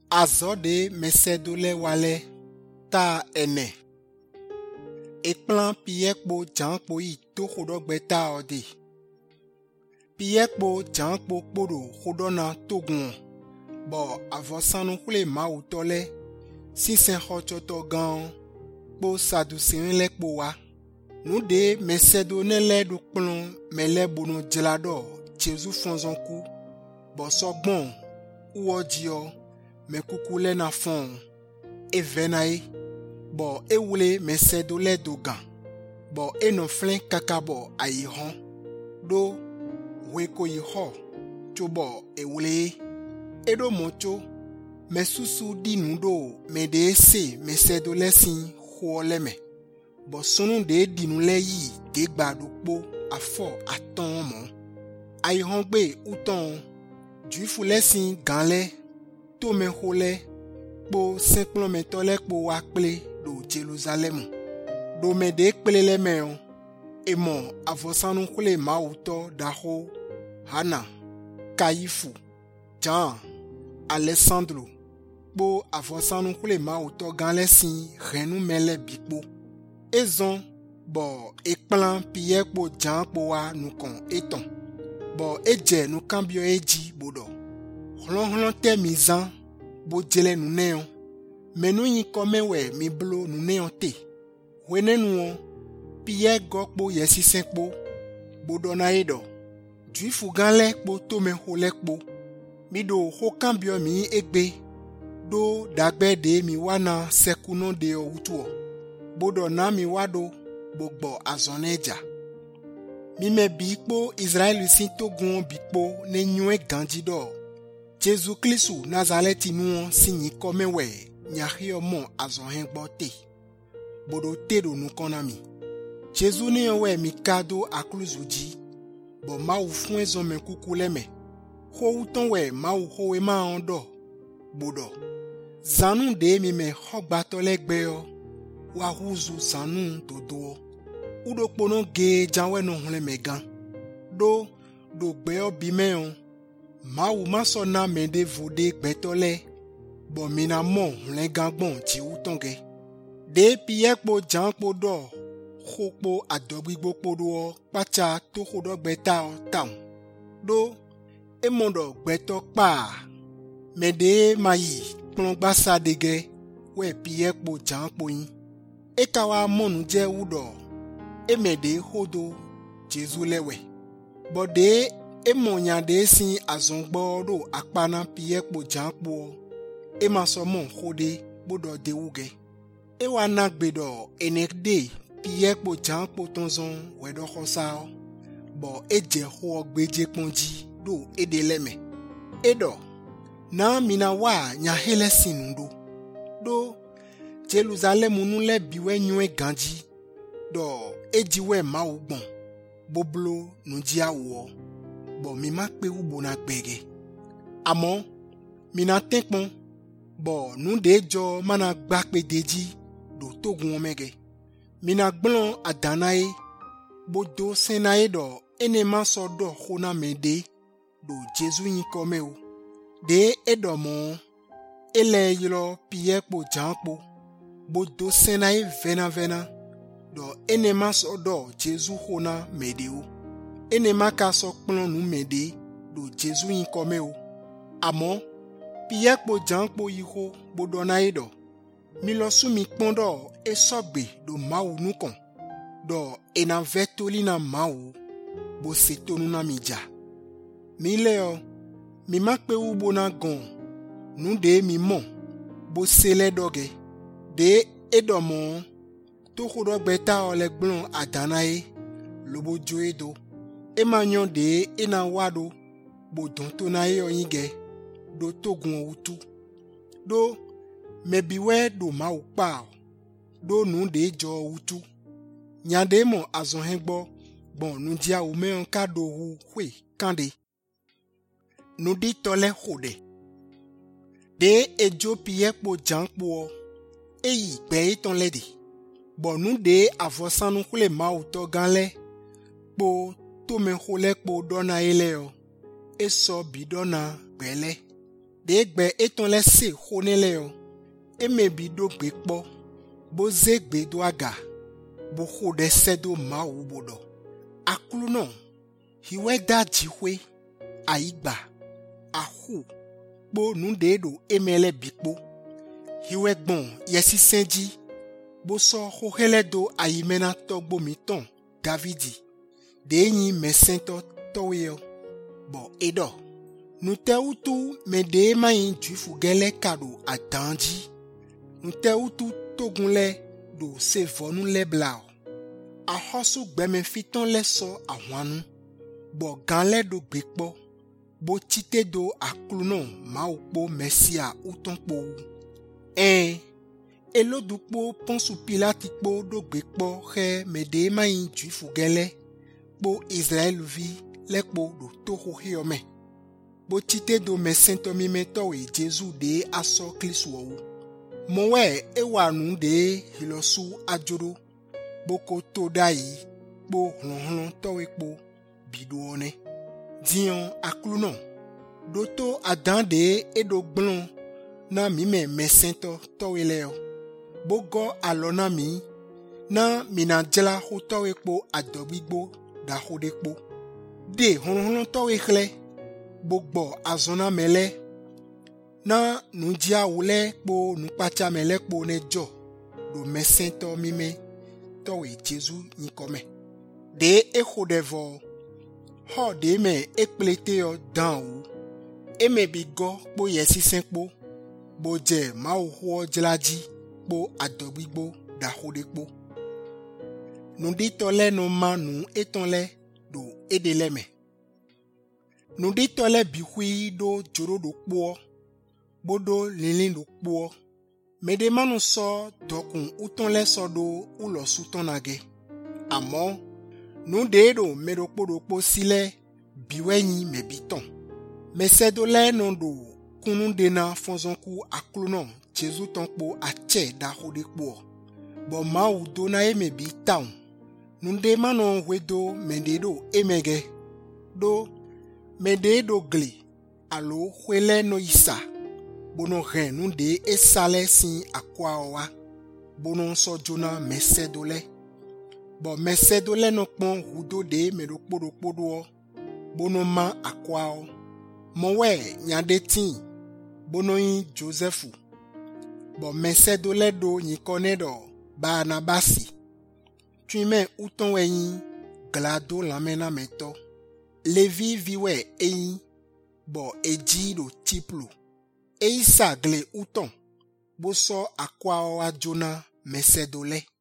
Azode mesedole wale ta ene. Ekplan piyekpo jankpo yi to khodogbe ta ode. Piyekpo jankpo kpodo khodona togun. Bo avosanu kule ma utole. Sisen hochoto gan. Po sadusin lekpo wa. Nou de mesedo nele do kplon mele bono jelado. Jesu fonzonku. Bo sogbon. Uodio. Me kukule na fon. E venae. Bo e wule mesedo le dogan. Bo e no flen kakabo a yi hon. Do weko yi ho. Chobo e wule. E do mocho. Me susu di nudo me de se mesedo le sin ho le me. Bo sonu de dinu le yi de gbado po afo aton mo. A yi hon gbe uton. Juifu le sin gan le. To me hole. Po senkplon me tole po wakple do Jerusalem. Do me de kple le me on. E mon avosanu kule ma uto daho. Hana. Kaifu. Jan. Alessandro. Po avosanu kule ma uto gan le sin renu mele bikpo. E zon. Bo ekplan piye po jan po wa nou kon eton. Bo eje nou kambyo eji bodo. Hlon te mizan. Bo jele nou neon. Menu yi kome we mi blo nou neon te. Wene nou piye gokpo yesi senkpo. Bodo na edo. Juifu gan lekpo to me ho lekpo. Mi do ho kambyo mi egbe. Do dagbe de mi wana sekunon de o utuo. Bodo na mi wado bogbo azoneja. Mi me bikpo Israel sin togun bikpo ne nyue ganjido. Jesu Kristu Nazareti nou sinyi kome we nyahio mon azonhen bote. Bodo te do nou konami. Jesu ne we mi kado akluzuji. Bo ma ou fwen zon men kukule me. Ho uton we ma ou ho e ma ondo. Bodo. Zanun de mi me hok batole gbeyo. Wa huzu zanun dodo. Udo pono ge janwe no hule megan. Do gbeyo bimeyon. Ma ou maso na mende vode betole. Bo mina mon hule gangbon ti utonge. De piyekpo jankpo do. Khokpo adobigbo podo pacha to khodo beta taun. Do e mondo beto pa. Mede mayi plongbasa dege we piyekpo jankpo yin. E kawa monu je udo. E mede hodo Jesu lewe. Bode e monya de sin azongbo do akpana piyekpo jankpo. E masomon hode bodo de uge. E wana gbedo enekde piyekpo jankpo tonzon wedo khosao. Bo e je ho gbeje ponji do e de leme. Edo na mina wa nya hele sinundo. Do Jerusalem nu le biwe nyue ganji. Do ejiwe ma ugbon. Boblo nu ji awo. Bo mi ma pe ubo na gbege. Amo mi na tenkpon. Bo nu de jo mana gbakpe deji do togun omege. Mi na gblon adanae. Bo do senae do ene ma so do khona mede do Jesu yin kome o. De edomo ele yilo piyekpo jankpo. Bo do senae vena. Do ene ma so do Jesu khona mede o. Ene ma ka so kplon nou mede do Jesu yin kome o. Amo piyekpo jankpo yi ho bodo na edo. Mi lo su mi kpondo e sogbe do ma ou nou kon. Do ena vetoli na ma ou. Bo seto nou na mi ja. Mi leo. Mi makpe ou bona gon. Nou de mi mon. Bo sele doge. De edomon. To khodo beta ole blon adanae. Lobo joe do. Emanyon de ena wado. Bo donto na e oyinge. Do togun utu. Do mebiwe do ma ou pa. Do nou de jo utu. Nyande mon azonhengbo. Bon nou dia ou me an kado ou kwe kande. Nou di tole khode. De ejo piyekpo jankpo. E yi gbeye ton ledi. Bon nou de avosan nou kule ma ou to ganle. Po to men khole po dona ele yo. E so bi dona gbele. de gbe eton le se khonele yo emebi do gbe kpo bo ze gbe do aga bo khode sedo ma ubodo akulu no hiwe da jihwe aigba ahu bo nunde do emele bikpo hiwe gbon yesi senji bo so khohele do ayimena togbo miton Davidi de yin mesento toyo bo edo nute utu mede mayin juifu gele kado adanji nute utu togunle do se vonu le blao ahosu gbeme fiton le so ahwanu bo ganle do gbekpo bo tite do akluno ma ukpo mesia utonpo elodukpo ponsu pilati kpo do gbekpo he mede mayin juifu gele bo Israel vi lekpo do toho hiome bo tite do mesento mimeto e Jesu de aso kliswo mowe ewanu de hilosu ajoro boko to dai bo hlonhlon to epo biduone dion akluno doto adan de edo gblon na mime mesento to eleo bogo alona mi na minajela hoto epo adobigbo da hodekpo de hlonhlon to ekle gbogbo azona mele na nujia wule kpo nupacha mele kpo nejo do mesento mime towe Jesu nikome de ekodevo ho de me ekplete yo dan ou eme bigo kpo yesi senpo boje ma oho jelaji kpo adogbigbo da hodekpo nundi tole no manu etonle do edeleme nundi tole bihui do joro do kpo bodo lilin do kpo mede manu so dokun utonle so do ulo sutonage amo nundi do medo kpo sile biwenyi mebiton mesedo le no do kununde na fonzonku akluno Jesu tonpo ache da hodekpo bo ma udo na emebi town nunde mano wedo mendedo emege do mededo gli alo hwele no isa bono ren nunde esale sin akwa owa bono so jona mesedole bo mesedole no pon hudo de medo kpodo bono ma akwa o mowe nyade tin bono yin Josephu bo mesedole do nyikonedo Barnabasi tuime uton weyin glado lamena meto Levi viwe eyin bo eji do tiplo eisa gle uton bo so akwa o ajona mesedole